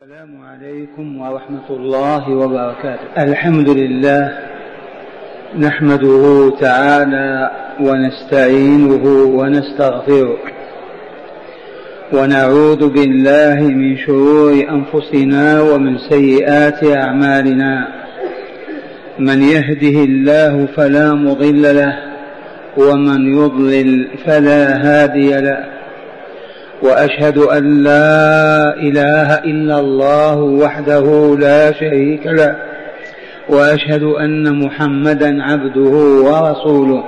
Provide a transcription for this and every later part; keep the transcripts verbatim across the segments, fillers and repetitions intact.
السلام عليكم ورحمة الله وبركاته. الحمد لله نحمده تعالى ونستعينه ونستغفره ونعوذ بالله من شرور أنفسنا ومن سيئات أعمالنا. من يهده الله فلا مضل له ومن يضلل فلا هادي له، وأشهد أن لا إله إلا الله وحده لا شريك له، وأشهد أن محمدا عبده ورسوله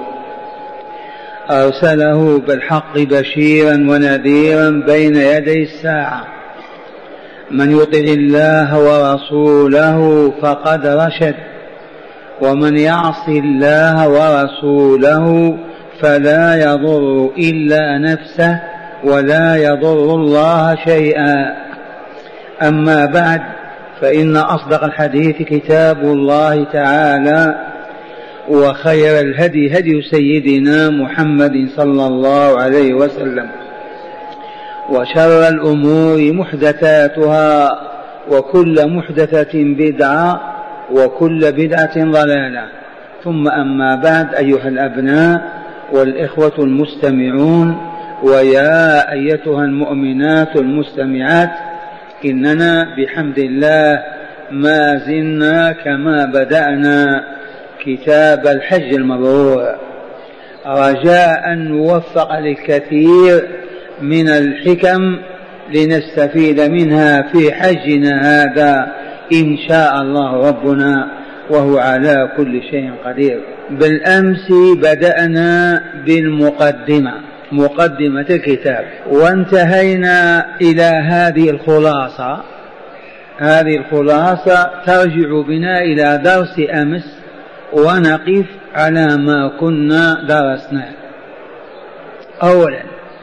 أرسله بالحق بشيرا ونذيرا بين يدي الساعة. من يطع الله ورسوله فقد رشد، ومن يعص الله ورسوله فلا يضر إلا نفسه ولا يضر الله شيئا. أما بعد، فإن أصدق الحديث كتاب الله تعالى، وخير الهدي هدي سيدنا محمد صلى الله عليه وسلم، وشر الأمور محدثاتها، وكل محدثة بدعة، وكل بدعة ضلالة. ثم أما بعد، أيها الأبناء والإخوة المستمعون، ويا أيتها المؤمنات المستمعات، إننا بحمد الله ما زلنا كما بدأنا كتاب الحج المبرور، رجاء أن نوفق للكثير من الحكم لنستفيد منها في حجنا هذا إن شاء الله ربنا، وهو على كل شيء قدير. بالأمس بدأنا بالمقدمة، مقدمة الكتاب، وانتهينا إلى هذه الخلاصة. هذه الخلاصة ترجع بنا إلى درس أمس، ونقف على ما كنا درسناه. أولا،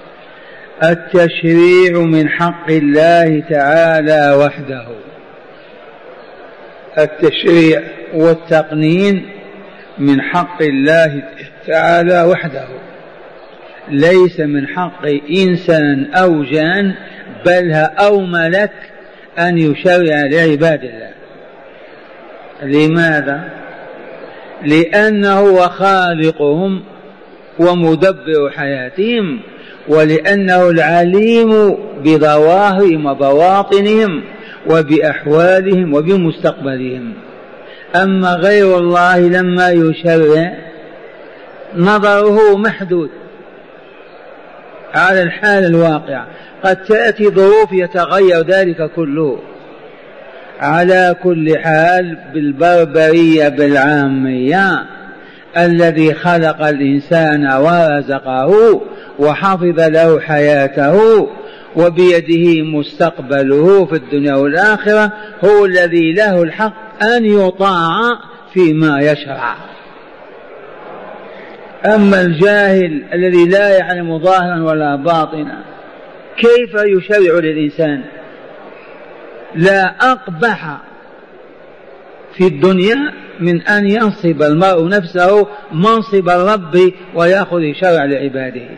التشريع من حق الله تعالى وحده. التشريع والتقنين من حق الله تعالى وحده، ليس من حق إنسان أو جان بل أو ملك أن يشرع لعباد الله. لماذا؟ لأنه هو خالقهم ومدبر حياتهم، ولأنه العليم بظواهرهم وبواطنهم وبأحوالهم وبمستقبلهم. أما غير الله لما يشرع نظره محدود على الحال الواقع، قد تأتي ظروف يتغير ذلك كله. على كل حال، بالبربرية بالعامية، الذي خلق الإنسان ورزقه وحفظ له حياته وبيده مستقبله في الدنيا والآخرة، هو الذي له الحق أن يطاع فيما يشرع. أما الجاهل الذي لا يعلم ظاهرا ولا باطنا كيف يشرع للإنسان؟ لا أقبح في الدنيا من أن ينصب المرء نفسه منصب الرب ويأخذ شرع لعباده.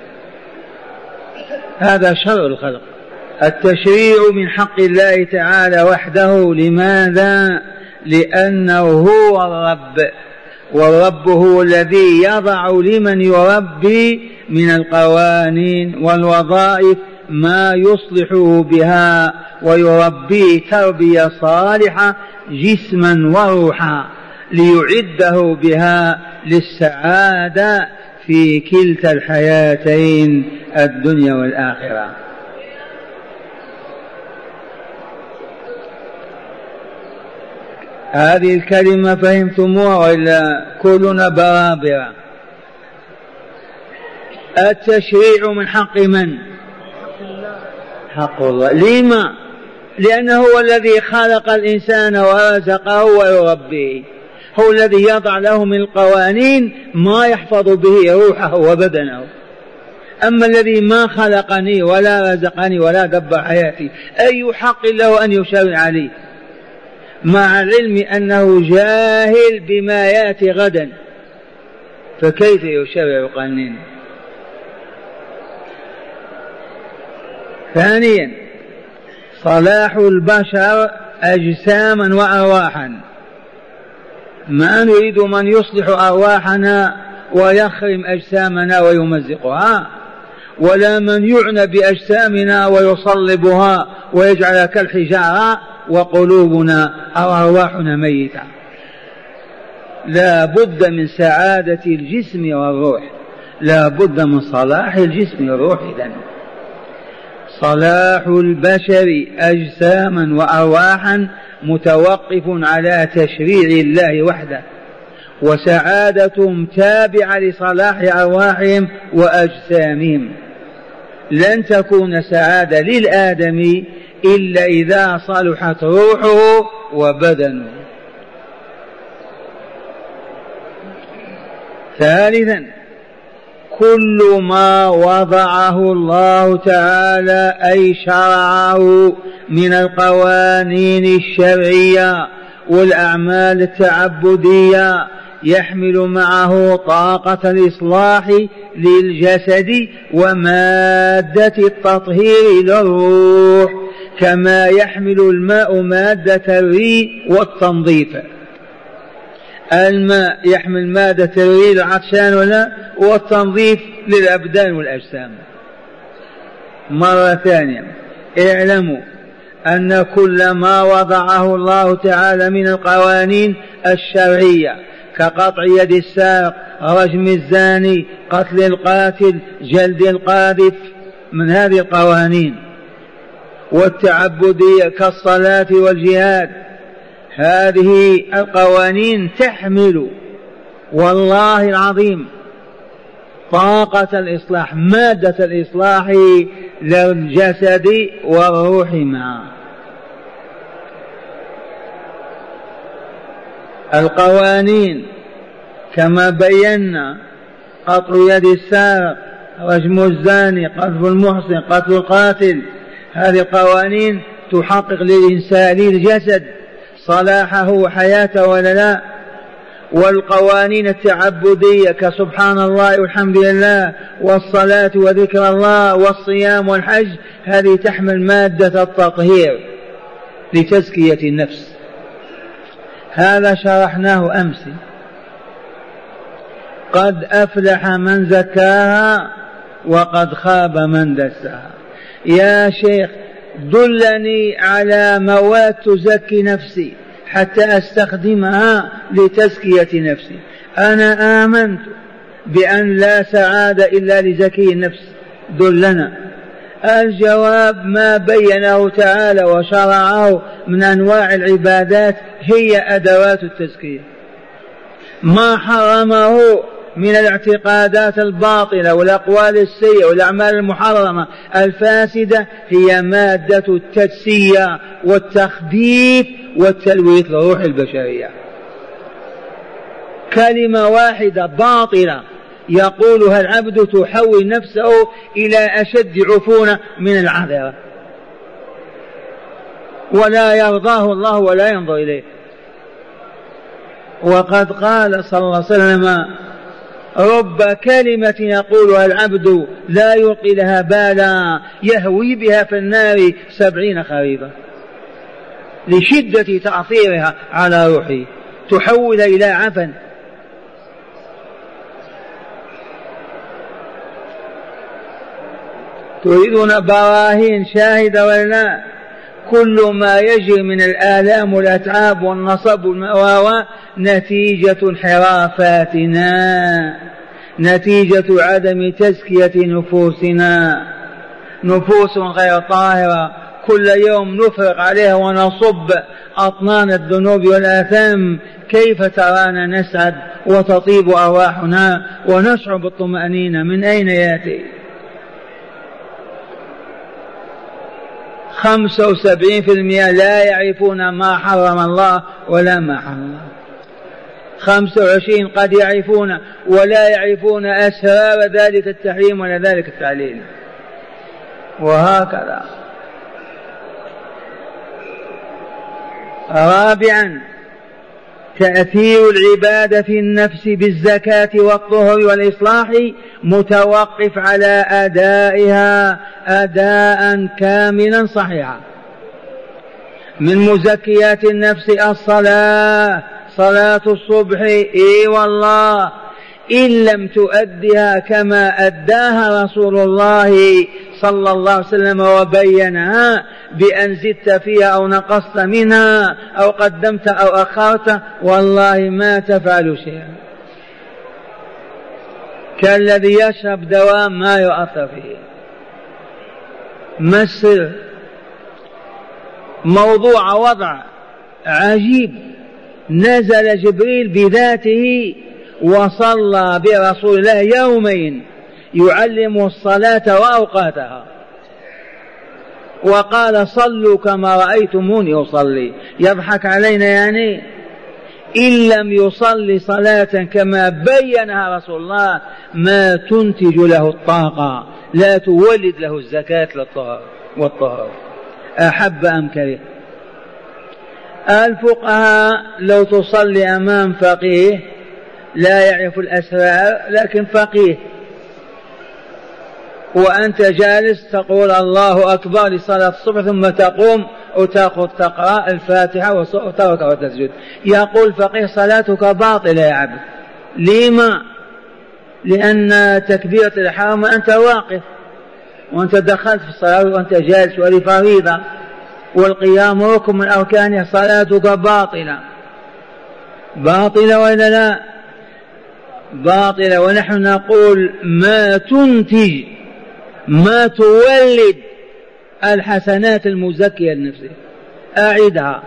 هذا شرع الخلق. التشريع من حق الله تعالى وحده. لماذا؟ لأنه هو الرب، والرب هو الذي يضع لمن يربي من القوانين والوظائف ما يصلحه بها ويربيه تربية صالحة جسما وروحا، ليعده بها للسعادة في كلتا الحياتين الدنيا والآخرة. هذه الكلمة فهمتموها وإلا كلنا برابرة؟ التشريع من حق من؟ حق الله. لما؟ لأنه هو الذي خلق الإنسان ورزقه ويربيه، هو الذي يضع له من القوانين ما يحفظ به روحه وبدنه. أما الذي ما خلقني ولا رزقني ولا دبر حياتي، أي حق له أن يشرع لي، مع العلم أنه جاهل بما يأتي غدا، فكيف يشرع قانون؟ ثانيا، صلاح البشر أجساما وأرواحا، ما نريد من يصلح أرواحنا ويخرم أجسامنا ويمزقها، ولا من يعنى بأجسامنا ويصلبها ويجعلها كالحجارة وقلوبنا أو أرواحنا ميتة. لا بد من سعادة الجسم والروح، لا بد من صلاح الجسم والروح. إذن صلاح البشر أجساما وأرواحا متوقف على تشريع الله وحده، وسعادتهم تابعة لصلاح أرواحهم وأجسامهم. لن تكون سعادة للآدمي إلا إذا صلحت روحه وبدنه. ثالثا، كل ما وضعه الله تعالى أي شرعه من القوانين الشرعية والأعمال التعبدية يحمل معه طاقة الإصلاح للجسد ومادة التطهير للروح، كما يحمل الماء مادة الري والتنظيف. الماء يحمل مادة الري للعطشان ولا والتنظيف للأبدان والأجسام. مرة ثانية، اعلموا أن كل ما وضعه الله تعالى من القوانين الشرعية كقطع يد السارق، رجم الزاني، قتل القاتل، جلد القاذف، من هذه القوانين، والتعبدية كالصلاة والجهاد، هذه القوانين تحمل والله العظيم طاقة الإصلاح، مادة الإصلاح للجسد والروح معا. القوانين كما بينا: قطع يد السارق، رجم الزاني، قذف المحصن، قتل القاتل، هذه القوانين تحقق للإنسان للجسد صلاحه وحياته ولا لا؟ والقوانين التعبدية كسبحان الله والحمد لله والصلاة وذكر الله والصيام والحج، هذه تحمل مادة التطهير لتزكية النفس. هذا شرحناه أمس. قد أفلح من زكاها وقد خاب من دساها. يا شيخ دلني على مواد تزكي نفسي حتى أستخدمها لتزكية نفسي. أنا آمنت بأن لا سعادة إلا لزكي النفس، دلنا. الجواب: ما بينه تعالى وشرعه من أنواع العبادات هي أدوات التزكية. ما حرمه من الاعتقادات الباطلة والأقوال السيئة والأعمال المحرمة الفاسدة هي مادة التجسية والتخبيث والتلويث لروح البشرية. كلمة واحدة باطلة يقولها العبد تحول نفسه إلى أشد عفونة من العذرة، ولا يرضاه الله ولا ينظر إليه. وقد قال صلى الله عليه وسلم: رب كلمة يقولها العبد لا يلقي لها بالا يهوي بها في النار سبعين خريفا، لشدة تأثيرها على روحه، تحول إلى عفن. تريدون براهين شاهدة ولا؟ كل ما يجري من الآلام والأتعاب والنصب والمأواة نتيجة انحرافاتنا، نتيجة عدم تزكية نفوسنا. نفوس غير طاهرة كل يوم نفرق عليها ونصب أطنان الذنوب والآثام. كيف ترانا نسعد وتطيب أرواحنا ونشعر بالطمأنينة؟ من أين يأتي؟ خمسة وسبعين في المئة لا يعرفون ما حرم الله ولا ما حرم الله. خمسة وعشرين قد يعرفون ولا يعرفون أسرار ذلك التحريم ولا ذلك التعليل، وهكذا. رابعا: تأثير العبادة في النفس بالزكاة والطهر والإصلاح متوقف على أدائها أداء كاملا صحيحا. من مزكيات النفس الصلاة، صلاة الصبح إي والله إن لم تؤدها كما أداها رسول الله صلى الله عليه وسلم وبينها بأن زدت فيها أو نقصت منها أو قدمت أو أخرت والله ما تفعل شيئا، كالذي يشرب دوام ما يؤثر فيه. ما السر؟ موضوع وضع عجيب، نزل جبريل بذاته وصلى برسول الله يومين يعلم الصلاة وأوقاتها، وقال صلوا كما رأيتموني أصلي. يضحك علينا يعني؟ إن لم يصلي صلاة كما بينها رسول الله ما تنتج له الطاقة، لا تولد له الزكاة للطهر والطهر أحب أم كره. الفقهاء لو تصلي أمام فقيه لا يعرف الأسرار لكن فقيه وأنت جالس تقول الله أكبر لصلاة الصبح ثم تقوم وتأخذ تقرأ الفاتحة وتركع وتسجد، يقول فقيه صلاتك باطلة يا عبد. لما؟ لأن تكبيرة الإحرام أنت واقف وأنت دخلت في الصلاة وأنت جالس وهذه فريضة والقيام ركن من أركانها، صلاتك باطلة. باطلة ولا لا؟ باطلة. ونحن نقول ما تنتج ما تولد الحسنات المزكية لنفسه. أعيدها.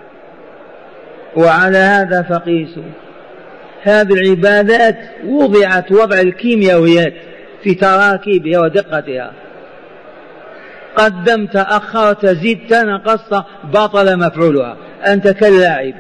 وعلى هذا فقيسوا، هذه العبادات وضعت وضع الكيميائيات في تراكيبها ودقتها، قدمت أخرت زدت نقصت بطل مفعولها، أنت كاللاعب.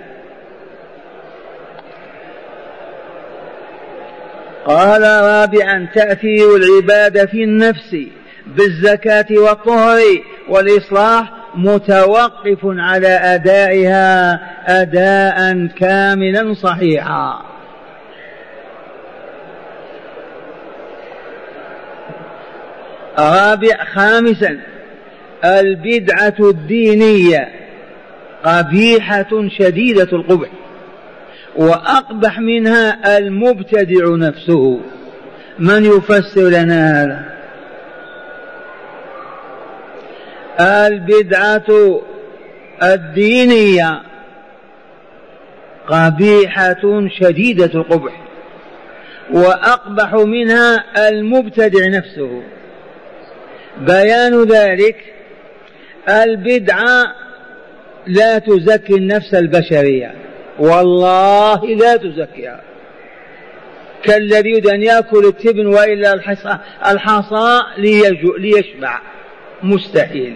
قال رابعا تأثير العبادة في النفس بالزكاة والطهر والإصلاح متوقف على أدائها أداء كاملا صحيحا. رابع خامسا البدعة الدينية قبيحة شديدة القبح، وأقبح منها المبتدع نفسه. من يفسر لنا هذا؟ البدعة الدينية قبيحة شديدة القبح، وأقبح منها المبتدع نفسه. بيان ذلك البدعة لا تزكي النفس البشرية، والله لا تزكيها، كالذي يريد أن يأكل التبن وإلا الحصى ليشبع، مستحيل.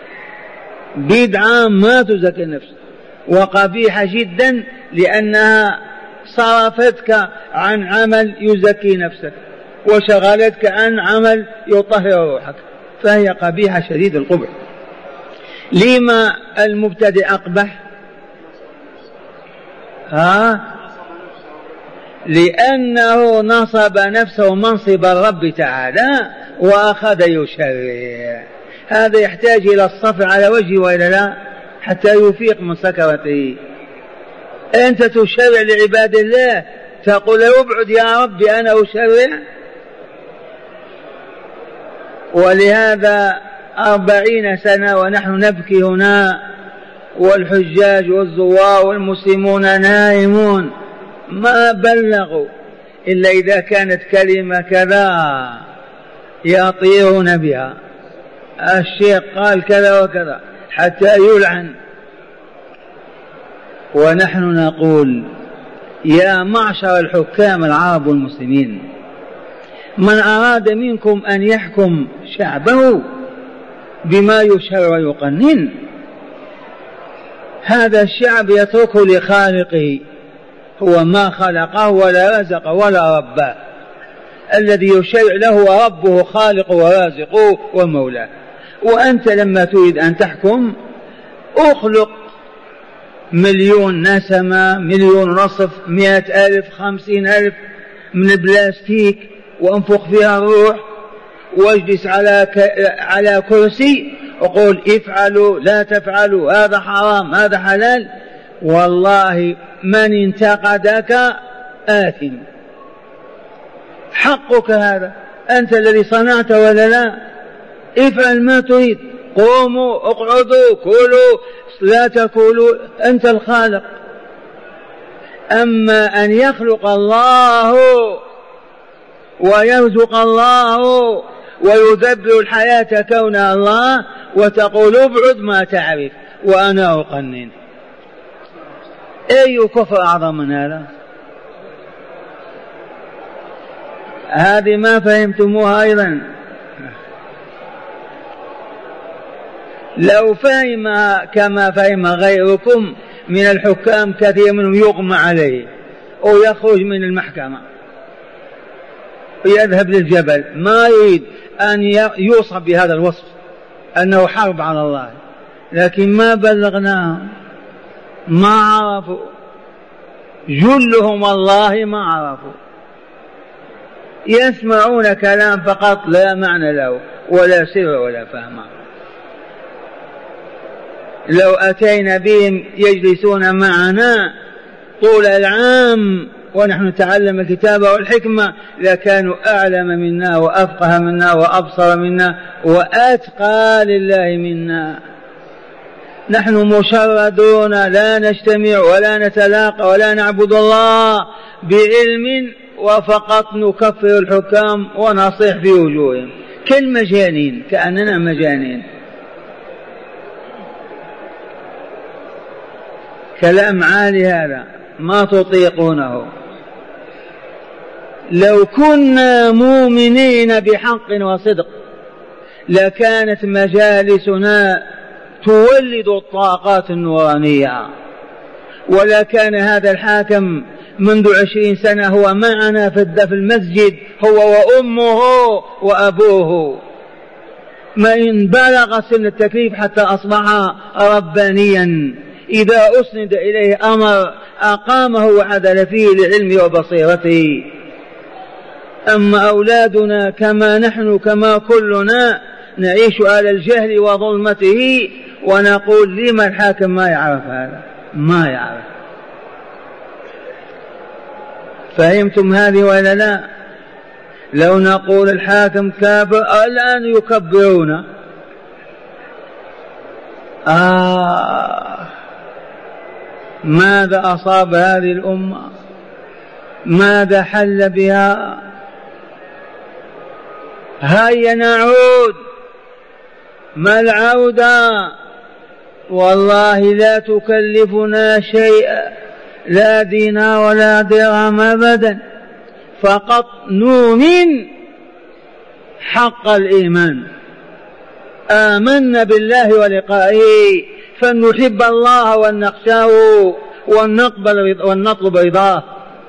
بدعة ما تزكي النفس وقبيحة جدا لأنها صرفتك عن عمل يزكي نفسك وشغلتك عن عمل يطهر روحك، فهي قبيحة شديد القبح. لما المبتدئ أقبح؟ ها؟ لأنه نصب نفسه منصب الرب تعالى وأخذ يشرع. هذا يحتاج إلى الصفع على وجهه وإلا لا حتى يفيق من سكرته. أنت تشرع لعباد الله، تقول ابعد يا رب أنا أشرع. ولهذا أربعين سنة ونحن نبكي هنا والحجاج والزوار والمسلمون نائمون، ما بلغوا إلا إذا كانت كلمة كذا يطيرون بها، الشيخ قال كذا وكذا حتى يلعن. ونحن نقول يا معشر الحكام العرب والمسلمين، من أراد منكم أن يحكم شعبه بما يشرع ويقنن، هذا الشعب يتركه لخالقه، هو ما خلقه ولا رزقه ولا ربه. الذي يشرع له ربه خالقه ورازقه ومولاه. وأنت لما تريد أن تحكم أخلق مليون نسمة، مليون رصف، مئة ألف، خمسين ألف من البلاستيك وانفخ فيها الروح واجلس على على كرسي وقول افعلوا لا تفعلوا، هذا حرام هذا حلال، والله من انتقدك آثم، حقك هذا، أنت الذي صنعت ولا لا؟ افعل ما تريد، قوموا اقعدوا كلوا لا تقولوا، أنت الخالق. أما أن يخلق الله ويرزق الله ويدبر الحياة كونها الله وتقول ابعد ما تعرف وأنا أقنن، أي كفر أعظم من هذا؟ هذه ما فهمتموها أيضا؟ لو فهم كما فهم غيركم من الحكام كثير منهم يغمى عليه أو يخرج من المحكمة ويذهب للجبل، ما يريد أن يوصف بهذا الوصف أنه حرب على الله، لكن ما بلغناهم، ما عرفوا، جلهم والله ما عرفوا، يسمعون كلام فقط لا معنى له ولا سر ولا فهم. لو أتينا بهم يجلسون معنا طول العام ونحن نتعلم الكتاب والحكمة لكانوا أعلم منا وأفقه منا وأبصر منا وأتقى لله منا. نحن مشردون لا نجتمع ولا نتلاقى ولا نعبد الله بعلم وفقط نكفر الحكام ونصيح في وجوههم كالمجانين، كأننا مجانين. كلام عالي هذا ما تطيقونه. لو كنا مؤمنين بحق وصدق لكانت مجالسنا تولد الطاقات النورانية، ولا كان هذا الحاكم منذ عشرين سنة هو معنا في المسجد هو وأمه وأبوه، ما إن بلغ سن التكليف حتى أصبح ربانيا، إذا أسند إليه أمر أقامه وعدل فيه لعلمه وبصيرته. أما أولادنا كما نحن كما كلنا نعيش على الجهل وظلمته ونقول لما الحاكم ما يعرف هذا؟ ما يعرف. فهمتم هذه ولا لا؟ لو نقول الحاكم كافر الآن يكبرون، آه ماذا أصاب هذه الأمة؟ ماذا حل بها؟ هيا نعود. ما العودة؟ والله لا تكلفنا شيئا، لا دينار ولا درهم أبدا، فقط نؤمن حق الإيمان، آمنا بالله ولقائه فنحب الله ونخشاه ونقبل ونطلب رضاه،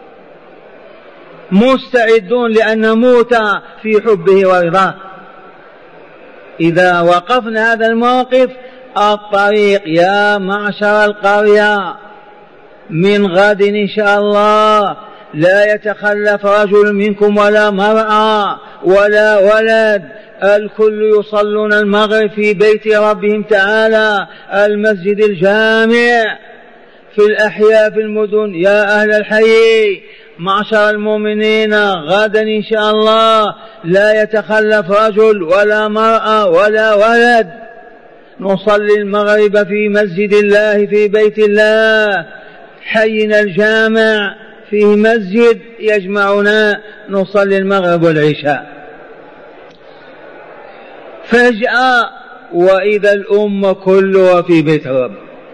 مستعدون لأن نموت في حبه ورضاه. إذا وقفنا هذا الموقف الطريق يا معشر القرية من غد إن شاء الله لا يتخلف رجل منكم ولا مرأة ولا ولد، الكل يصلون المغرب في بيت ربهم تعالى المسجد الجامع في الأحياء في المدن. يا أهل الحي معشر المؤمنين غدا إن شاء الله لا يتخلف رجل ولا مرأة ولا ولد، نصلي المغرب في مسجد الله في بيت الله، حينا الجامع فيه مسجد يجمعنا نصلي المغرب والعشاء. فجأة وإذا الأمة كلها في بيت رب،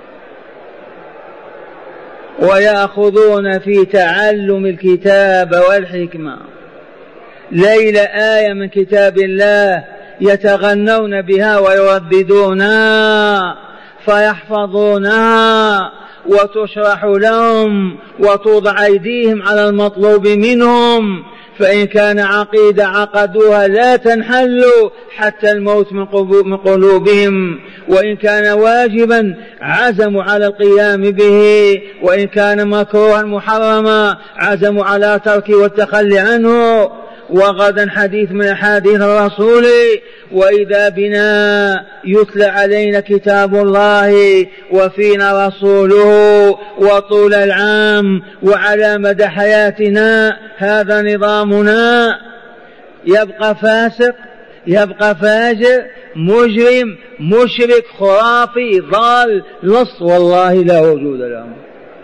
ويأخذون في تعلم الكتاب والحكمة، ليلة آية من كتاب الله يتغنون بها ويرددونها فيحفظونها وتشرح لهم وتوضع أيديهم على المطلوب منهم، فإن كان عقيدة عقدوها لا تنحل حتى الموت من قلوبهم، وإن كان واجبا عزموا على القيام به، وإن كان مكروها محرما عزموا على تركه والتخلي عنه، وغدا حديث من حديث الرسول. وإذا بنا يتلى علينا كتاب الله وفينا رسوله وطول العام وعلى مدى حياتنا هذا نظامنا، يبقى فاسق، يبقى فاجر، مجرم، مشرك، خرافي، ضال، لص، والله لا وجود لهم.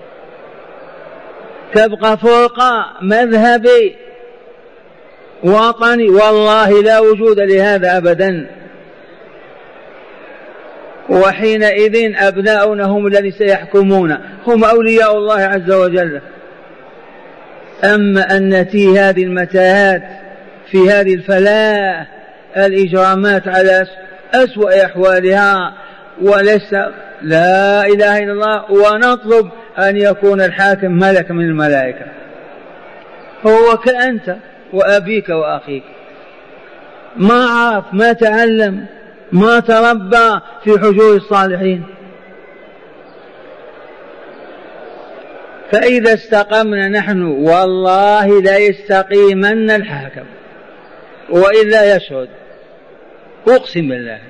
تبقى فرقة، مذهبي، وطني، والله لا وجود لهذا أبدا. وحينئذ أبناؤنا هم الذين سيحكمون، هم أولياء الله عز وجل. أما أن نتي هذه المتاهات في هذه الفلاة، الإجرامات على أسوأ أحوالها، وليس لا إله إلا الله، ونطلب أن يكون الحاكم ملك من الملائكة، هو كأنت وأبيك وأخيك، ما عرف، ما تعلم، ما تربى في حجور الصالحين. فإذا استقمنا نحن والله لا يستقيمن الحاكم وإلا يشهد، أقسم بالله.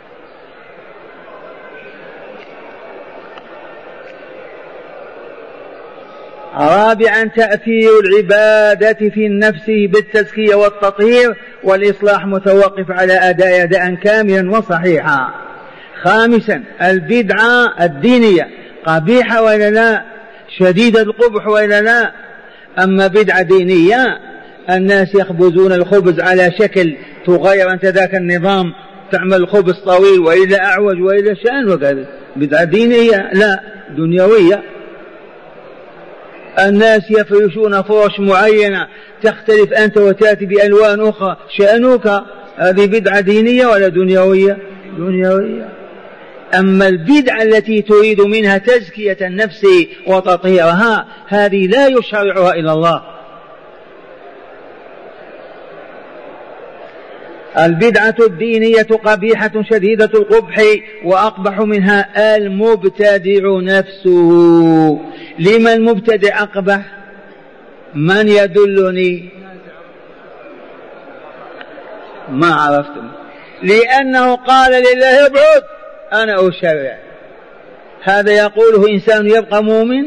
رابعا تأثير العبادة في النفس بالتزكية والتطهير والإصلاح متوقف على أداء أداء كاملا وصحيحا. خامسا البدعة الدينية قبيحة ولا لا؟ شديدة القبح ولا لا؟ أما بدعة دينية الناس يخبزون الخبز على شكل تغير أنت ذاك النظام، تعمل الخبز طويل وإلى أعوج وإلى شأن وكذا، بدعة دينية لا دنيوية. الناس يفرشون فرش معينة تختلف أنت وتأتي بألوان أخرى، شأنك، هذه بدعة دينية ولا دنيوية؟ دنيوية. أما البدعة التي تريد منها تزكية النفس وتطهيرها هذه لا يشرعها إلا الله. البدعة الدينية قبيحة شديدة القبح، وأقبح منها المبتدع نفسه. لما المبتدع أقبح؟ من يدلني؟ ما عرفتم. لأنه قال لله ابعد أنا أشرع، هذا يقوله إنسان يبقى مؤمن؟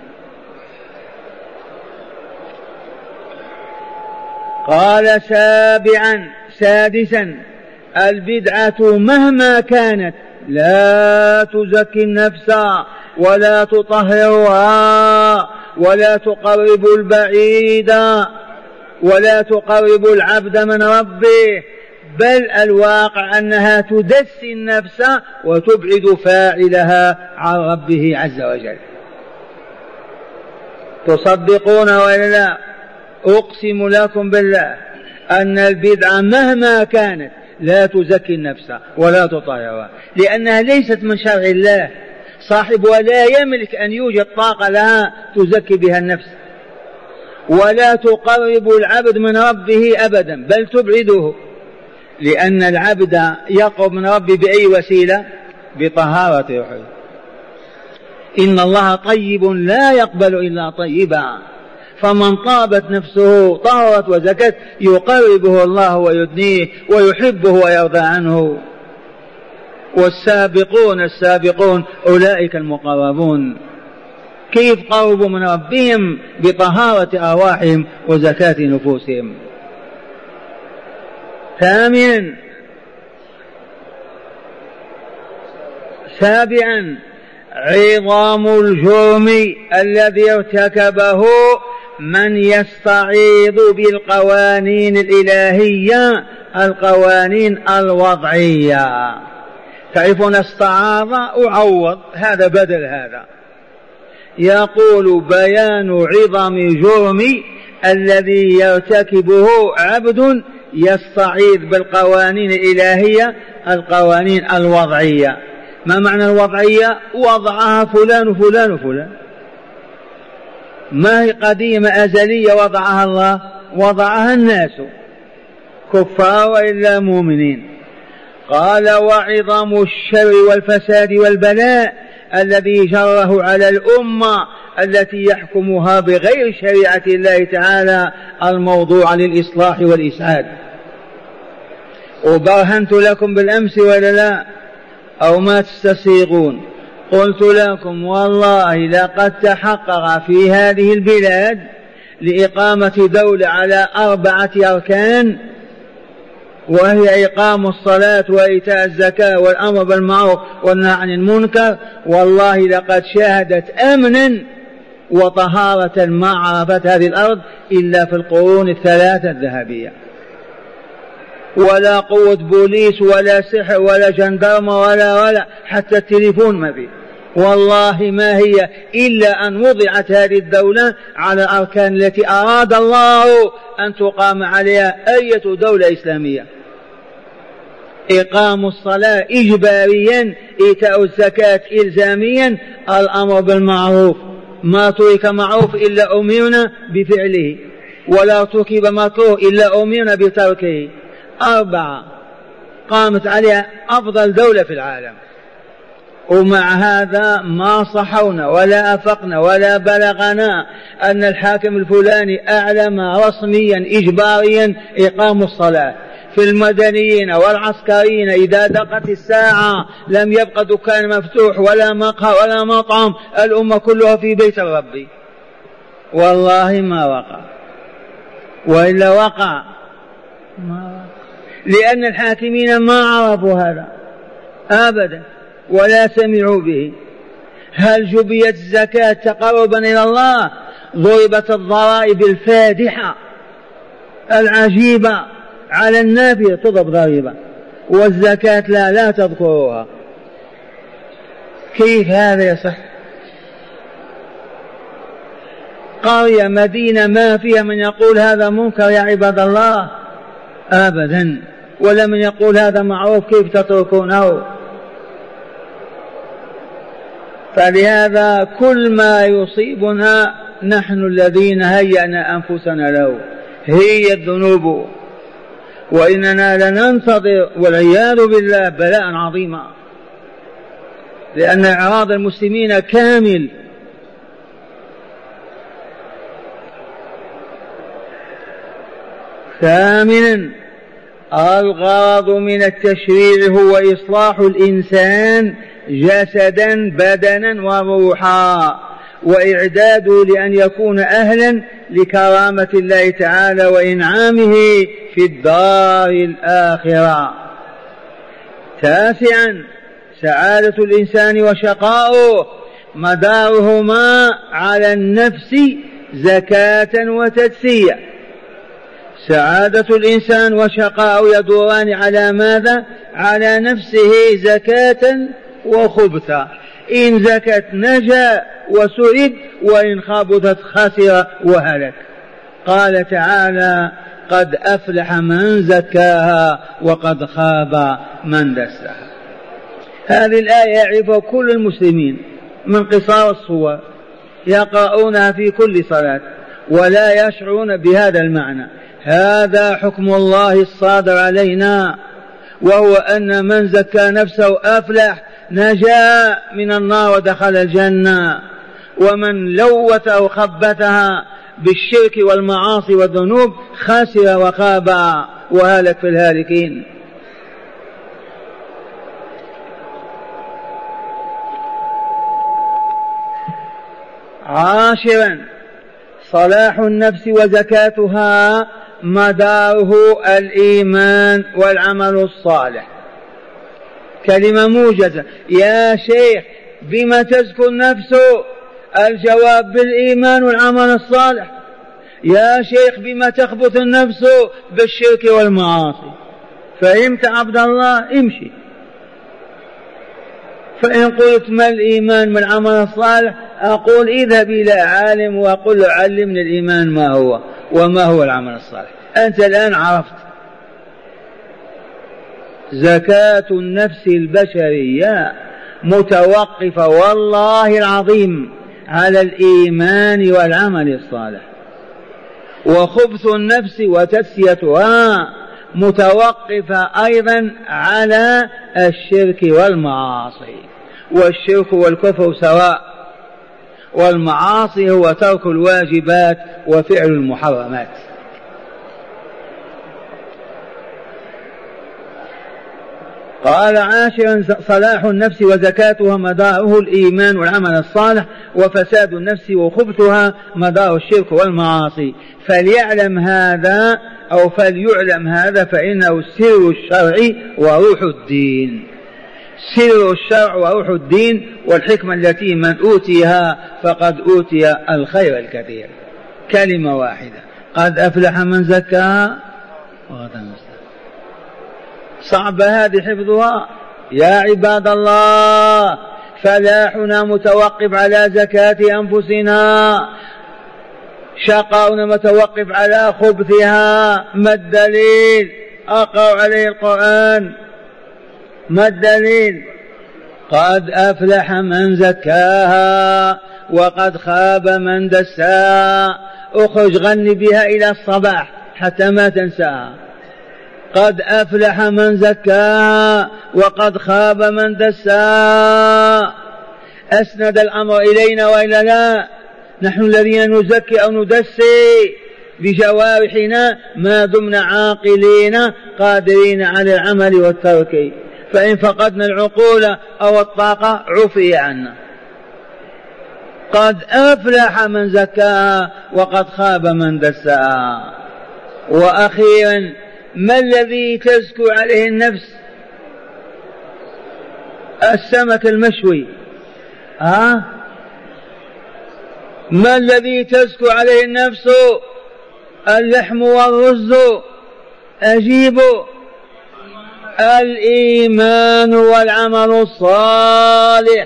قال سابعا سادسا البدعة مهما كانت لا تزكي النفس ولا تطهرها ولا تقرب البعيد ولا تقرب العبد من ربه، بل الواقع أنها تدسي النفس وتبعد فاعلها عن ربه عز وجل. تصدقون ولا لا؟ أقسم لكم بالله أن البدعة مهما كانت لا تزكي النفس ولا تطهرها، لأنها ليست من شرع الله، صاحبها لا يملك أن يوجد طاقة لها تزكي بها النفس، ولا تقرب العبد من ربه أبدا بل تبعده، لأن العبد يقرب من ربه بأي وسيلة؟ بطهارة روحه. إن الله طيب لا يقبل إلا طيبا، فمن طابت نفسه طهرت وزكت يقربه الله ويدنيه ويحبه ويرضى عنه. والسابقون السابقون أولئك المقربون. كيف قربوا من ربهم؟ بطهارة أرواحهم وزكاة نفوسهم. ثامنا سابعا عظام الجرم الذي ارتكبه من يستعيض بالقوانين الإلهية، القوانين الوضعية. تعرفون استعاض أعوض، هذا بدل هذا. يقول بيان عظم جرم الذي يرتكبه عبد يستعيض بالقوانين الإلهية، القوانين الوضعية. ما معنى الوضعية؟ وضعها فلان وفلان وفلان، ما هي قديمة أزلية وضعها الله، وضعها الناس كفار وإلا مؤمنين. قال وعظم الشر والفساد والبلاء الذي جره على الأمة التي يحكمها بغير شريعة الله تعالى الموضوع للإصلاح والإسعاد. وبرهنت لكم بالأمس ولا لا أو ما تستصيغون؟ قلت لكم والله لقد تحقق في هذه البلاد لإقامة دولة على أربعة أركان، وهي إقام الصلاة وإيتاء الزكاة والأمر بالمعروف والنهي عن المنكر. والله لقد شاهدت أمنا وطهارة ما عرفت هذه الأرض إلا في القرون الثلاثة الذهبية. ولا قوة بوليس ولا سحر ولا جندرمة ولا ولا حتى التليفون ما فيه. والله ما هي إلا أن وضعت هذه الدولة على الأركان التي أراد الله أن تقام عليها أية دولة إسلامية: إقام الصلاة إجباريا، إيتاء الزكاة إلزاميا، الأمر بالمعروف، ما ترك معروف إلا أمرنا بفعله، ولا تركب مكروه إلا أمرنا بتركه. أربعة قامت عليها أفضل دولة في العالم، ومع هذا ما صحونا ولا أفقنا ولا بلغنا أن الحاكم الفلاني أعلم رسميا إجباريا إقام الصلاة. في المدنيين والعسكريين إذا دقت الساعة لم يبقى دكان مفتوح ولا مقهى ولا مطعم، الأمة كلها في بيت الرب. والله ما وقع، وإلا وقع ما وقع، لأن الحاكمين ما عرفوا هذا أبدا ولا سمعوا به. هل جبيت الزكاة تقربا إلى الله؟ ضربت الضرائب الفادحة العجيبة على النافية تضرب ضريبة، والزكاة لا لا تذكرها. كيف هذا يصح؟ قرية مدينة ما فيها من يقول هذا منكر يا عباد الله أبدا، ولا من يقول هذا معروف، كيف تتركونه؟ فلهذا كل ما يصيبنا نحن الذين هيأنا أنفسنا له هي الذنوب، وإننا لننتظر والعياذ بالله بلاء عظيما، لأن إعراض المسلمين كامل. ثامنا الغرض من التشريع هو إصلاح الإنسان جسدا بدنا وروحا، وإعداده لأن يكون أهلا لكرامة الله تعالى وإنعامه في الدار الآخرة. تاسعا سعادة الإنسان وشقاؤه مدارهما على النفس زكاة وتدسية. سعادة الإنسان وشقاؤه يدوران على ماذا؟ على نفسه زكاة وخبثا. إن زكت نجا وسعد، وإن خبثت خسر وهلك. قال تعالى: قد أفلح من زكاها وقد خاب من دساها. هذه الآية يعرفها كل المسلمين من قصار الصور، يقرؤونها في كل صلاة ولا يشعرون بهذا المعنى. هذا حكم الله الصادر علينا، وهو أن من زكى نفسه أفلح، نجا من النار ودخل الجنة، ومن لوث أو خبثها بالشرك والمعاصي والذنوب خسر وخاب وهلك في الهالكين. عاشرا صلاح النفس وزكاتها مداره الإيمان والعمل الصالح. كلمة موجزة: يا شيخ بما تزكو النفس؟ الجواب: بالإيمان والعمل الصالح. يا شيخ بما تخبث النفس؟ بالشرك والمعاصي. فهمت عبد الله؟ امشي. فإن قلت ما الإيمان والعمل الصالح؟ أقول اذهب إلى عالم وقل له علمني الإيمان ما هو وما هو العمل الصالح. أنت الآن عرفت. زكاة النفس البشرية متوقفة والله العظيم على الإيمان والعمل الصالح، وخبث النفس وتسيتها متوقفة أيضا على الشرك والمعاصي. والشرك والكفر سواء، والمعاصي هو ترك الواجبات وفعل المحرمات. قال عاشرا صلاح النفس وزكاتها مداره الإيمان والعمل الصالح، وفساد النفس وخبثها مدار الشرك والمعاصي. فليعلم هذا أو فليعلم هذا فإنه سر الشرع وروح الدين، سر الشرع وروح الدين والحكمة التي من أوتيها فقد أوتي الخير الكثير. كلمة واحدة: قد أفلح من زكاها وغدا. صعب هذه حفظها يا عباد الله. فلاحنا متوقف على زكاة أنفسنا، شقاؤنا متوقف على خبثها. ما الدليل؟ أقرأ عليه القرآن. ما الدليل؟ قد أفلح من زكاها وقد خاب من دساها. أخرج غني بها إلى الصباح حتى ما تنساها. قد أفلح من زكاها وقد خاب من دساها. أسند الأمر إلينا وإلا لا؟ نحن الذين نزكي أو ندسي بجوارحنا ما دمنا عاقلين قادرين على العمل والترك. فإن فقدنا العقول أو الطاقة عفي عنا. قد أفلح من زكاها وقد خاب من دساها. وأخيرا، ما الذي تزكو عليه النفس؟ السمك المشوي. ها؟ ما الذي تزكو عليه النفس؟ اللحم والرز. أجيبوا: الإيمان والعمل الصالح.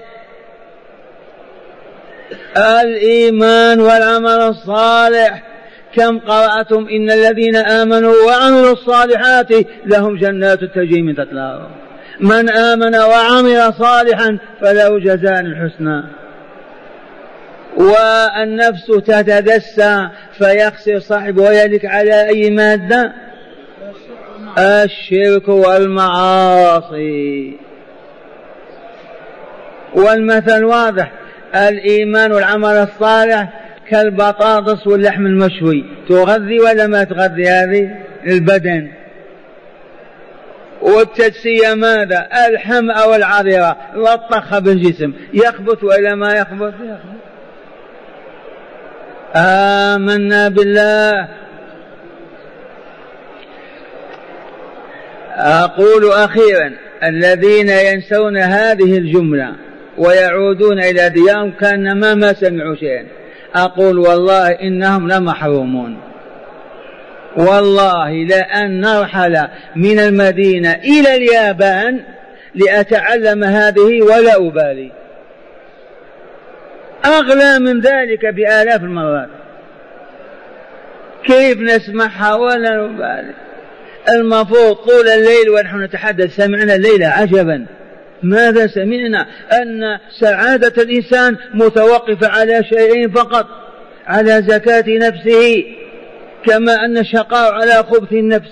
الإيمان والعمل الصالح. كم قرأتم إن الذين آمنوا وعملوا الصالحات لهم جنات تجري من تحتها الأنهار. من آمن وعمل صالحا فله جزاء الحسنى. والنفس تتدسى فيخسر صاحبه ويهلك على أي مادة؟ الشرك والمعاصي. والمثل واضح: الإيمان والعمل الصالح كالبطاطس واللحم المشوي. تغذي ولا ما تغذي هذه البدن؟ والتجسية ماذا؟ الحمأ والعذرة لطخها بالجسم، يخبث ولا ما يخبث؟ يخبث. آمنا بالله. أقول أخيرا: الذين ينسون هذه الجملة ويعودون إلى ديارهم كأنما ما سمعوا شيئا، أقول والله إنهم لمحرومون. والله لأن نرحل من المدينة إلى اليابان لأتعلم هذه ولا أبالي، أغلى من ذلك بآلاف المرات. كيف نسمعها ولا نبالي؟ المفروض طول الليل ونحن نتحدث سمعنا الليلة عجبا. ماذا سمعنا؟ أن سعادة الإنسان متوقفة على شيئين فقط: على زكاة نفسه، كما أن الشقاء على خبث النفس.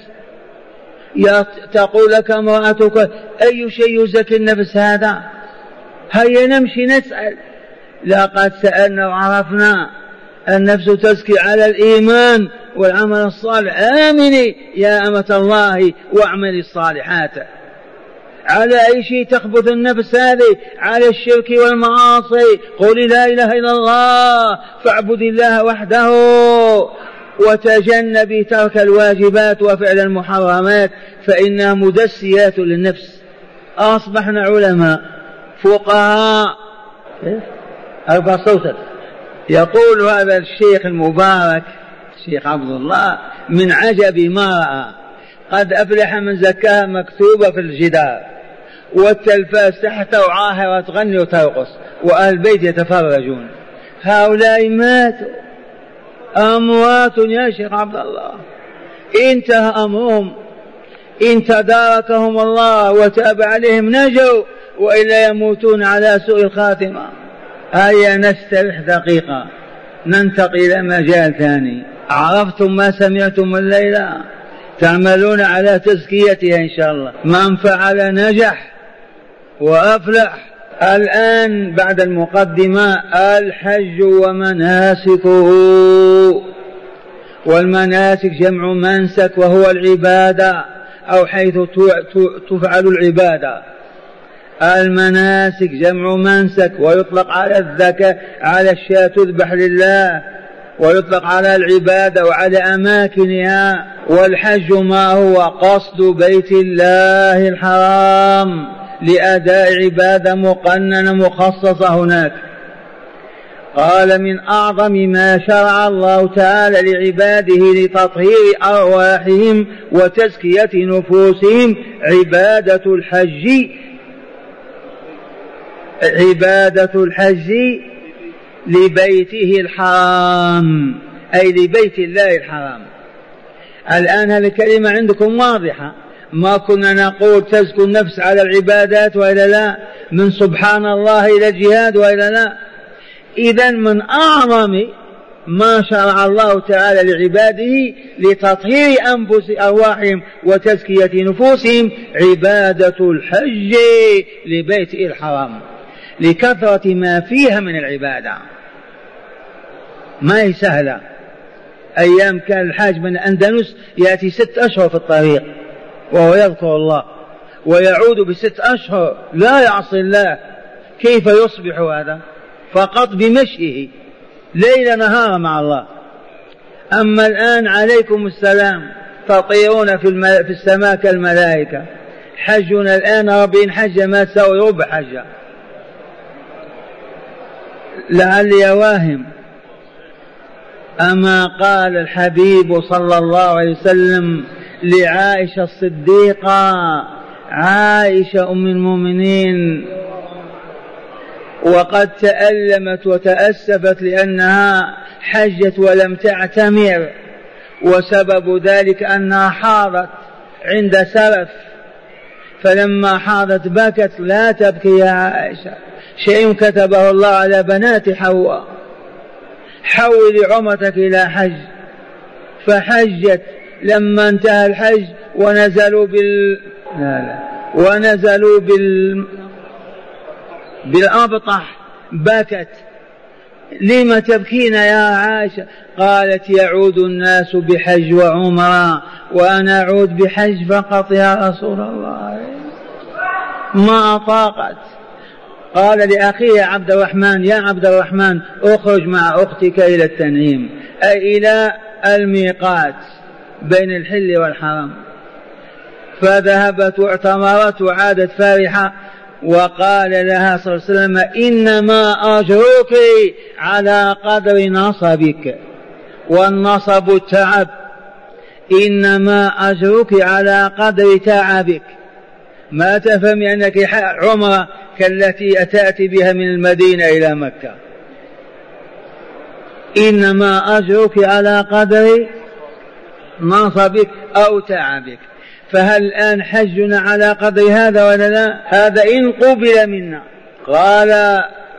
تقول لك امرأتك: أي شيء يزكي النفس هذا؟ هيا نمشي نسأل. لقد سألنا وعرفنا. النفس تزكي على الإيمان والعمل الصالح. آمني يا أمة الله واعملي الصالحات. على أي شيء تخبث النفس هذه؟ على الشرك والمعاصي. قولي لا إله إلا الله، فاعبد الله وحده، وتجنبي ترك الواجبات وفعل المحرمات فإنها مدسيات للنفس. أصبحنا علماء فقهاء. أربع صوتك. يقول هذا الشيخ المبارك الشيخ عبد الله: من عجب ما رأى قد أفلح من زكاها مكتوبة في الجدار، والتلفاز تحته عاهرة تغني وترقص، وأهل البيت يتفرجون. هؤلاء ماتوا، أموات يا شيخ عبد الله. انتهى أمرهم، إن تداركهم الله وتاب عليهم نجوا، وإلا يموتون على سوء الخاتمة. هيا نسترح دقيقة، ننتقل إلى مجال ثاني. عرفتم ما سمعتم الليلة؟ تعملون على تزكيتها إن شاء الله. من فعل نجح وأفلح. الآن بعد المقدمة الحج ومناسكه. والمناسك جمع منسك وهو العبادة أو حيث تفعل العبادة. المناسك جمع منسك ويطلق على الذكاء على الشاة تذبح لله، ويطلق على العبادة وعلى أماكنها. والحج ما هو؟ قصد بيت الله الحرام لأداء عبادة مقننة مخصصة هناك. قال من أعظم ما شرع الله تعالى لعباده لتطهير أرواحهم وتزكية نفوسهم عبادة الحج عبادة الحج لبيته الحرام، أي لبيت الله الحرام. الآن هذه الكلمة عندكم واضحة، ما كنا نقول تزكو النفس على العبادات وإلا لا، من سبحان الله إلى الجهاد وإلا لا. إذن من أعظم ما شرع الله تعالى لعباده لتطهير أنفس أرواحهم وتزكية نفوسهم عبادة الحج لبيته الحرام، لكثرة ما فيها من العبادة. ما هي سهلة. أيام كان الحاج من الأندلس يأتي ست أشهر في الطريق وهو يذكر الله، ويعود بست أشهر لا يعصي الله. كيف يصبح هذا؟ فقط بمشيه ليل نهار مع الله. أما الآن عليكم السلام تطيرون في, الم... في السماء كالملائكة. حجنا الآن أربعين حجة ما تساوي ربع حجة. لعلي واهم. أما قال الحبيب صلى الله عليه وسلم لعائشة الصديقة، عائشة أم المؤمنين، وقد تألمت وتأسفت لأنها حجت ولم تعتمر، وسبب ذلك أنها حاضت عند سرف، فلما حاضت بكت. لا تبكي يا عائشة، شيء كتبه الله على بنات حواء. حولي عمرتك إلى حج. فحجت. لما انتهى الحج ونزلوا بال لا لا ونزلوا بال بالأبطح بكت. لم تبكين يا عائشة؟ قالت يعود الناس بحج وعمرة وأنا أعود بحج فقط يا رسول الله. ما طاقت. قال لأخيه عبد الرحمن يا عبد الرحمن اخرج مع أختك إلى التنعيم، أي إلى الميقات بين الحل والحرام. فذهبت واعتمرت وعادت فرحة، وقال لها صلى الله عليه وسلم إنما أجرك على قدر نصبك، والنصب التعب، إنما أجرك على قدر تعبك. ما تفهمي أنك عمرة كالتي أتأتي بها من المدينة إلى مكة، إنما أجرك على قدر نصبك أو تعبك. فهل الآن حجنا على قدر هذا ولا لا؟ هذا إن قبل منا. قال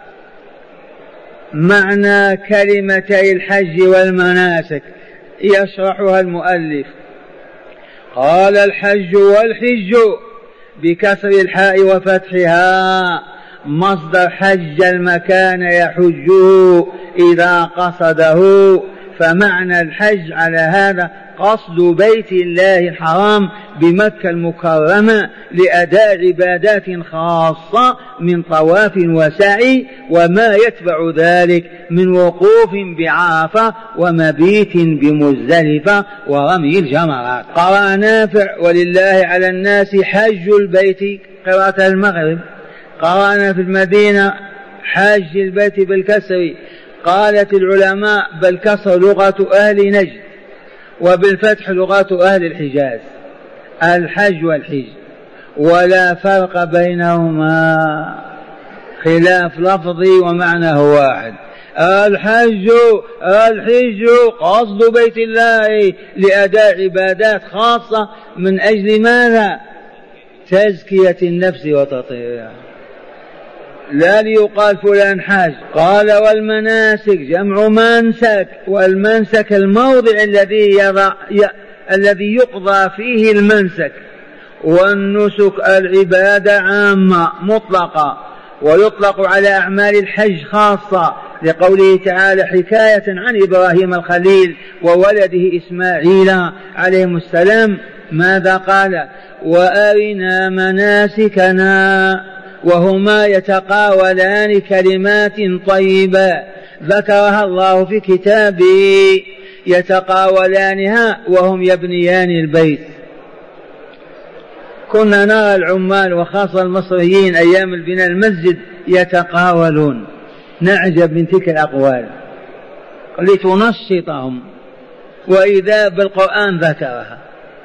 معنى كلمتي الحج والمناسك يشرحها المؤلف. قال الحج والحج بكسر الحاء وفتحها مصدر حج المكان يحجه إذا قصده. فمعنى الحج على هذا قصد بيت الله الحرام بمكة المكرمة لأداء عبادات خاصة من طواف وسعي وما يتبع ذلك من وقوف بعرفة ومبيت بمزدلفة ورمي الجمرات. قرأ نافع ولله على الناس حج البيت قراءة المغرب. قرأنا في المدينة حج البيت بالكسر. قالت العلماء بالكسر لغة أهل نجد وبالفتح لغة أهل الحجاز، الحج والحج، ولا فرق بينهما، خلاف لفظي ومعناه واحد. الحج الحج قصد بيت الله لأداء عبادات خاصة من أجل ماذا؟ تزكية النفس وتطهيرها، لا ليقال فلان حاج. قال والمناسك جمع منسك، والمنسك الموضع الذي يضع ي... الذي يقضى فيه المنسك. والنسك العبادة عامة مطلقة، ويطلق على أعمال الحج خاصة لقوله تعالى حكاية عن إبراهيم الخليل وولده إسماعيل عليهم السلام. ماذا قال؟ وأرنا مناسكنا، وهما يتقاولان كلمات طيبة ذكرها الله في كتابه، يتقاولانها وهم يبنيان البيت. كنا نرى العمال وخاصة المصريين أيام البناء المسجد يتقاولون، نعجب من تلك الأقوال لتنشطهم، وإذا بالقرآن ذكرها.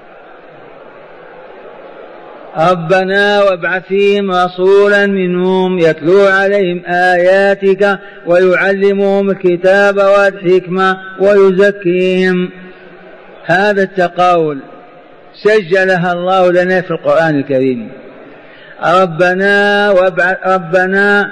ربنا وابعث فيهم رسولا منهم يتلو عليهم آياتك ويعلمهم الكتاب والحكمة ويزكيهم. هذا التقاول سجلها الله لنا في القرآن الكريم. ربنا وابعث ربنا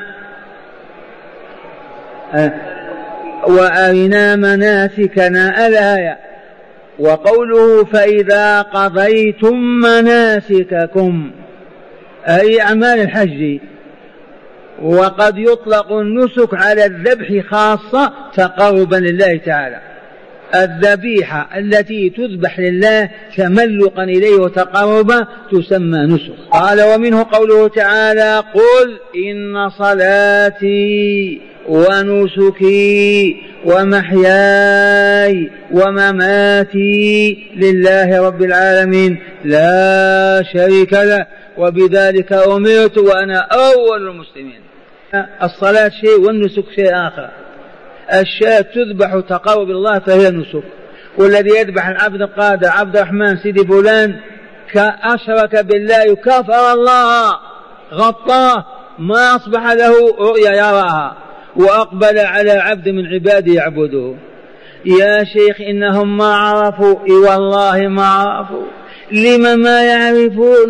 وأرنا مناسكنا الآية. وقوله فإذا قضيتم مناسككم أي أعمال الحج. وقد يطلق النسك على الذبح خاصة تقربا لله تعالى، الذبيحة التي تذبح لله تملقا إليه وتقربا تسمى نسك. قال ومنه قوله تعالى قل إن صلاتي ونسكي ومحياي ومماتي لله رب العالمين لا شريك له وبذلك أمرت وأنا أول المسلمين. الصلاة شيء والنسك شيء آخر. الشاة تذبح تقرب الله فهي نسك، والذي يذبح العبد القادر عبد الرحمن سيدي فلان كأشرك بالله كفر الله غطاه، ما أصبح له رؤيا يراها، وأقبل على عبد من عباده يعبده. يا شيخ إنهم ما عرفوا، إي والله ما عرفوا. لما ما يعرفون؟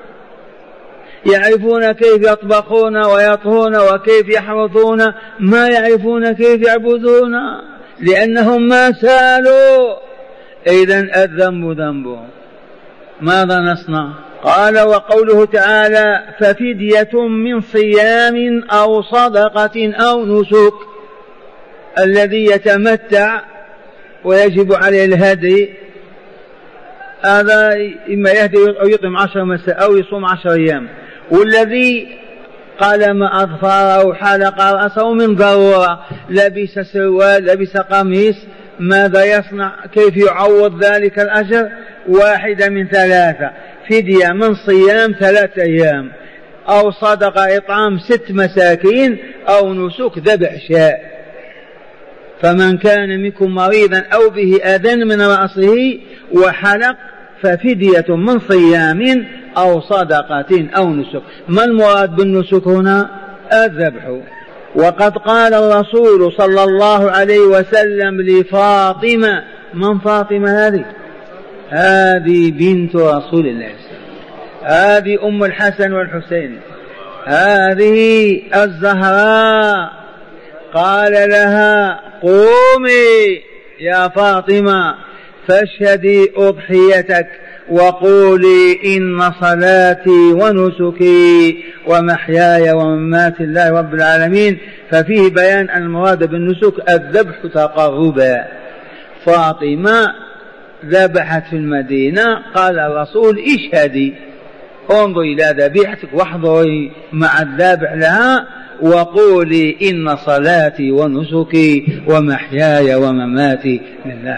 يعرفون كيف يطبخون ويطهون وكيف يحرثون، ما يعرفون كيف يعبدون لأنهم ما سالوا. إذن الذنب ذنبهم. ماذا نصنع؟ قال وقوله تعالى ففدية من صيام أو صدقة أو نسك. الذي يتمتع ويجب عليه الهدي هذا إما يهدي أو يطعم عشر مساء أو يصوم عشر أيام. والذي قلم أظفاره أو حلق رأسه من ضرورة، لبس سروال لبس قميص، ماذا يصنع؟ كيف يعوض ذلك الأجر؟ واحدة من ثلاثة: فدية من صيام ثلاثة أيام، أو صدقة إطعام ست مساكين، أو نسك ذبح شاء. فمن كان منكم مريضا أو به أذى من رأسه وحلق ففدية من صيام أو صدقة أو نسك. ما المراد بالنسك هنا؟ الذبح. وقد قال الرسول صلى الله عليه وسلم لفاطمة. من فاطمة هذه؟ هذه بنت رسول الله، هذه أم الحسن والحسين، هذه الزهراء. قال لها قومي يا فاطمة فاشهدي أضحيتك وقولي إن صلاتي ونسكي ومحياي ومماتي لله رب العالمين. ففيه بيان أن المراد بالنسك الذبح تقربا. فاطمة ذبحت في المدينة، قال الرسول اشهدي، انظري إلى ذبيحتك واحضري مع الذابح لها وقولي إن صلاتي ونسكي ومحياي ومماتي لله.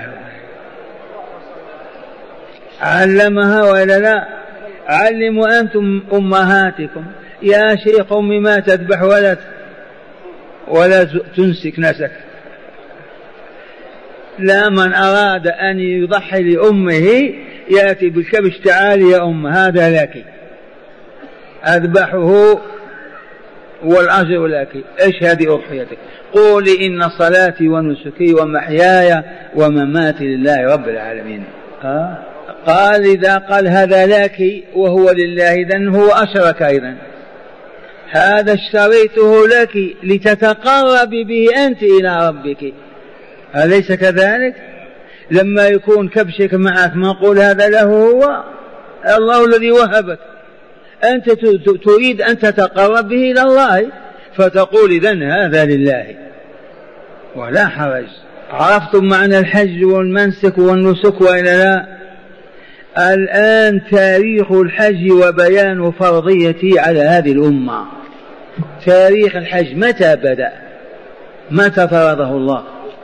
علمها ولا لا؟ علموا أنتم أمهاتكم. يا شيخ أمي ما تذبح ولا ولا تنسك نسك. لا، من أراد أن يضحي لأمه يأتي بالكبش، تعالي يا أم هذا لك، أذبحه والأجر لك، اشهدي أضحيتك، قولي إن صلاتي ونسكي ومحياي ومماتي لله رب العالمين. آه. قال إذا قال هذا لك وهو لله إذن هو أشرك أيضا. هذا اشتريته لك لتتقرب به أنت إلى ربك، أليس كذلك؟ لما يكون كبشك معك ما نقول هذا له، هو الله الذي وهبك. أنت تريد أن تتقرب به إلى الله فتقول إذن هذا لله ولا حرج. عرفتم معنى الحج والمنسك والنسك وإلا لا؟ الآن تاريخ الحج وبيان فرضيته على هذه الأمة. تاريخ الحج متى بدأ؟ متى فرضه الله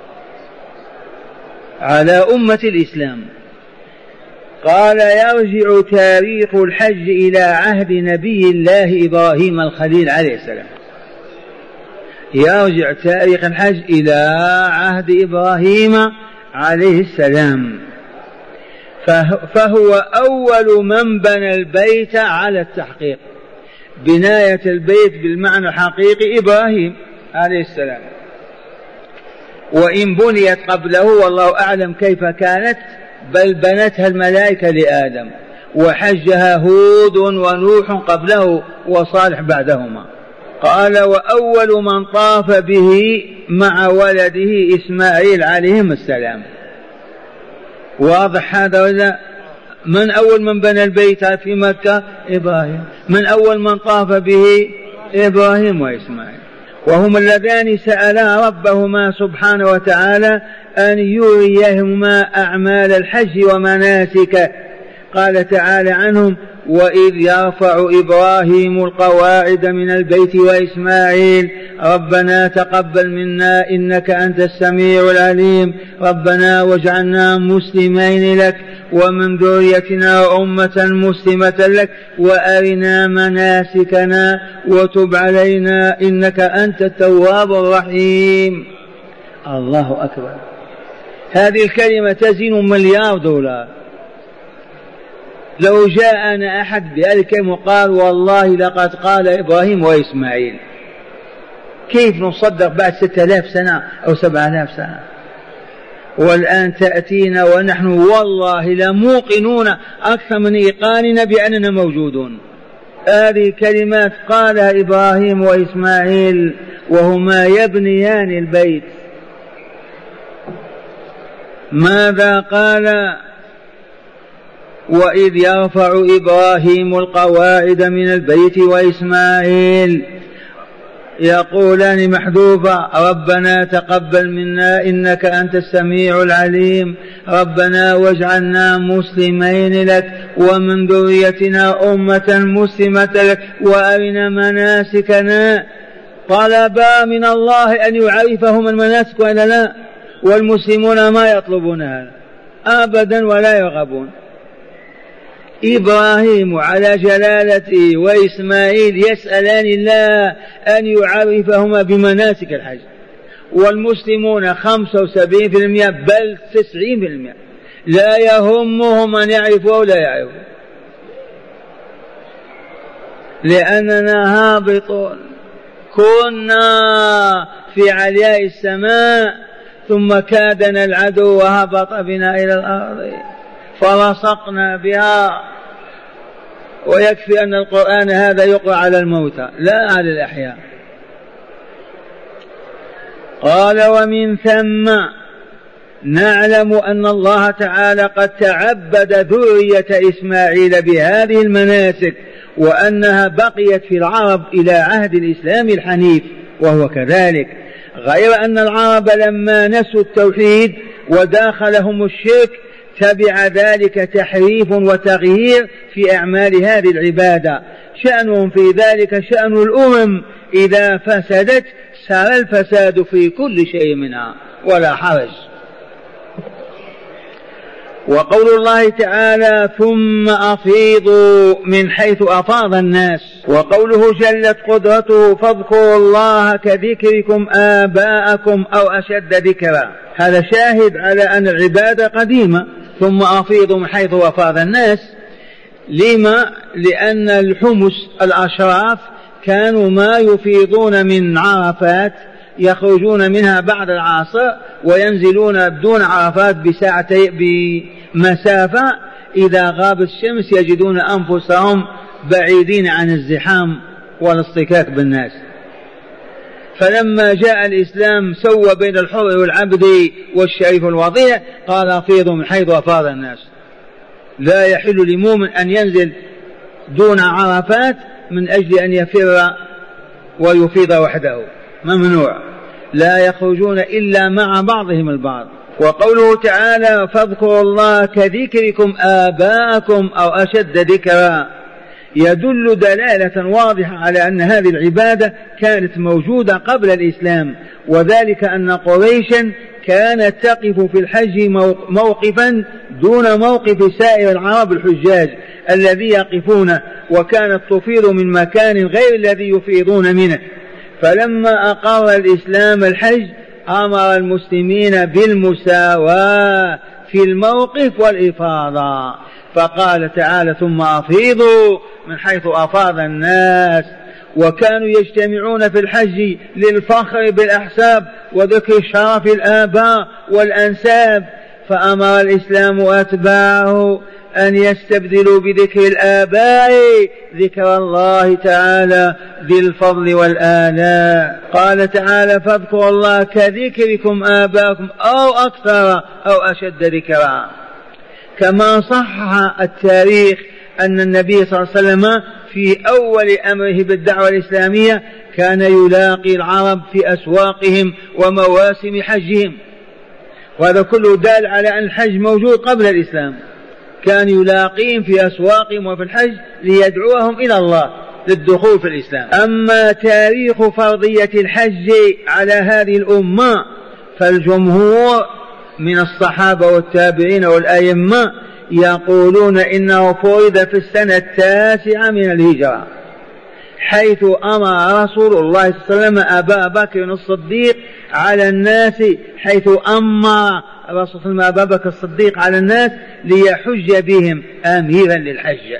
على أمة الإسلام؟ قال يرجع تاريخ الحج إلى عهد نبي الله إبراهيم الخليل عليه السلام. يرجع تاريخ الحج إلى عهد إبراهيم عليه السلام، فهو أول من بنى البيت على التحقيق. بناية البيت بالمعنى الحقيقي إبراهيم عليه السلام، وإن بنيت قبله والله أعلم كيف كانت، بل بنتها الملائكة لآدم، وحجها هود ونوح قبله وصالح بعدهما. قال وأول من طاف به مع ولده إسماعيل عليهم السلام. واضح هذا ولا؟ من أول من بنى البيت في مكة؟ إبراهيم. من أول من طاف به؟ إبراهيم وإسماعيل، وهما اللذان سألا ربهما سبحانه وتعالى أن يريهما أعمال الحج ومناسكه. قال تعالى عنهم وإذ يرفع إبراهيم القواعد من البيت وإسماعيل ربنا تقبل منا إنك أنت السميع العليم ربنا واجعلنا مسلمين لك ومن ذريتنا أمة مسلمة لك وأرنا مناسكنا وتب علينا إنك أنت التواب الرحيم. الله أكبر. هذه الكلمة تزن مليار دولار. لو جاءنا أحد بهذه الكلمة وقال والله لقد قال إبراهيم وإسماعيل، كيف نصدق بعد ستة آلاف سنة أو سبعة آلاف سنة؟ والآن تأتينا ونحن والله لموقنون أكثر من إيقاننا بأننا موجودون. هذه كلمات قالها إبراهيم وإسماعيل وهما يبنيان البيت. ماذا قال؟ وإذ يرفع إبراهيم القواعد من البيت وإسماعيل يقولان محذوفة ربنا تقبل منا إنك أنت السميع العليم ربنا واجعلنا مسلمين لك ومن ذريتنا أمة مسلمة لك وأرنا مناسكنا. طلبا من الله أن يعرفهم المناسك وإلا لا؟ والمسلمون ما يطلبون هذا أبدا ولا يرغبون. إبراهيم على جلالته وإسماعيل يسألان الله أن يعرفهما بمناسك الحج، والمسلمون خمسة وسبعين بالمئة بل تسعين بالمئة لا يهمهم أن يعرفوا أو لا يعرفوا، لأننا هابطون كنا في علياء السماء ثم كادنا العدو وهبط بنا إلى الأرض فلصقنا بها. ويكفي أن القرآن هذا يقرأ على الموتى لا على الأحياء. قال ومن ثم نعلم أن الله تعالى قد تعبد ذرية إسماعيل بهذه المناسك وأنها بقيت في العرب إلى عهد الإسلام الحنيف، وهو كذلك، غير أن العرب لما نسوا التوحيد وداخلهم الشرك تبع ذلك تحريف وتغيير في أعمال هذه العبادة. شأنهم في ذلك شأن الأمم إذا فسدت سار الفساد في كل شيء منها ولا حرج. وقول الله تعالى ثم أفيضوا من حيث أفاض الناس، وقوله جلت قدرته فاذكروا الله كذكركم آباءكم أو أشد ذكرا. هذا شاهد على أن العبادة قديمة. ثم أفيضوا من حيث أفاض الناس. لما؟ لأن الحمس الأشراف كانوا ما يفيضون من عرفات يخرجون منها بعد العصر وينزلون بدون عرفات بساعتين بمسافة، إذا غابت الشمس يجدون أنفسهم بعيدين عن الزحام والاصطكاك بالناس. فلما جاء الإسلام سوى بين الحر والعبد والشريف والوضيع، قال أفيضوا من حيث أفاض الناس. لا يحل لمؤمن أن ينزل دون عرفات من أجل أن يفر ويفيض وحده، ممنوع، لا يخرجون إلا مع بعضهم البعض. وقوله تعالى فاذكروا الله كذكركم آباءكم أو أشد ذكرا يدل دلالة واضحة على أن هذه العبادة كانت موجودة قبل الإسلام، وذلك أن قريشا كانت تقف في الحج موقفا دون موقف سائر العرب الحجاج الذي يقفون، وكانت تفيض من مكان غير الذي يفيضون منه. فلما أقر الإسلام الحج أمر المسلمين بالمساواة في الموقف والإفاضة، فقال تعالى ثم أفيضوا من حيث أفاض الناس. وكانوا يجتمعون في الحج للفخر بالأحساب وذكر شرف الآباء والأنساب، فأمر الإسلام أتباعه أن يستبدلوا بذكر الآباء ذكر الله تعالى ذي الفضل والآلاء. قال تعالى فاذكروا الله كذكركم آباءكم أو أكثر أو أشد ذكرا. كما صحح التاريخ أن النبي صلى الله عليه وسلم في أول أمره بالدعوة الإسلامية كان يلاقي العرب في أسواقهم ومواسم حجهم، وهذا كله دال على أن الحج موجود قبل الإسلام. كان يلاقيهم في أسواقهم وفي الحج ليدعوهم إلى الله للدخول في الإسلام. أما تاريخ فرضية الحج على هذه الأمة فالجمهور من الصحابة والتابعين والأئمة يقولون إنه فرض في السنة التاسعة من الهجرة، حيث أمر رسول الله صلى الله عليه وسلم أبا بكر الصديق على الناس، حيث أمر رسول الله أبا بكر الصديق على الناس ليحج بهم أميرا للحج.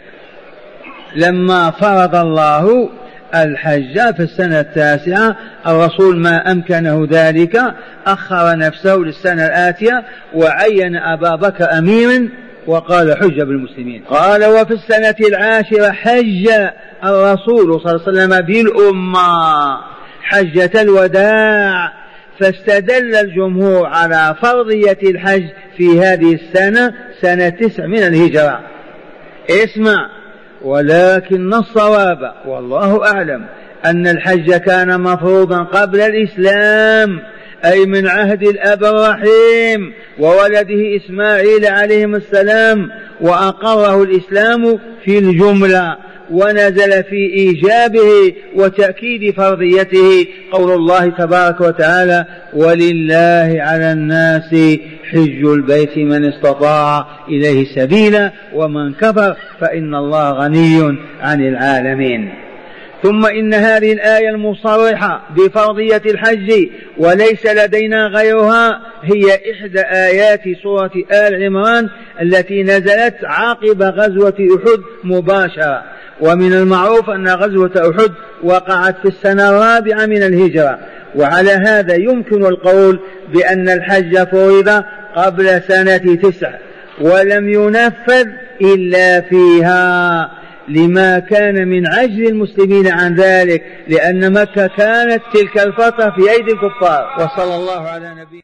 لما فرض الله الحج في السنة التاسعة الرسول ما أمكنه ذلك أخر نفسه للسنة الآتية وعين أبا بكر أميرا وقال حج بالمسلمين. قال وفي السنة العاشرة حج الرسول صلى الله عليه وسلم بالأمة حجة الوداع، فاستدل الجمهور على فرضية الحج في هذه السنة سنة تسع من الهجرة. اسمع، ولكن الصواب والله أعلم أن الحج كان مفروضا قبل الإسلام، أي من عهد الأب الرحيم وولده إسماعيل عليهم السلام، وأقره الإسلام في الجملة ونزل في إيجابه وتأكيد فرضيته قول الله تبارك وتعالى ولله على الناس حج البيت من استطاع إليه سبيلا ومن كفر فإن الله غني عن العالمين. ثم إن هذه الآية المصرحة بفرضية الحج وليس لدينا غيرها هي إحدى آيات سورة آل عمران التي نزلت عقب غزوة أحد مباشرة، ومن المعروف أن غزوة أحد وقعت في السنة الرابعة من الهجرة، وعلى هذا يمكن القول بأن الحج فرض قبل سنة تسع ولم ينفذ إلا فيها لما كان من عجز المسلمين عن ذلك، لأن مكة كانت تلك الفترة في أيدي الكفار. وصلى الله على نبينا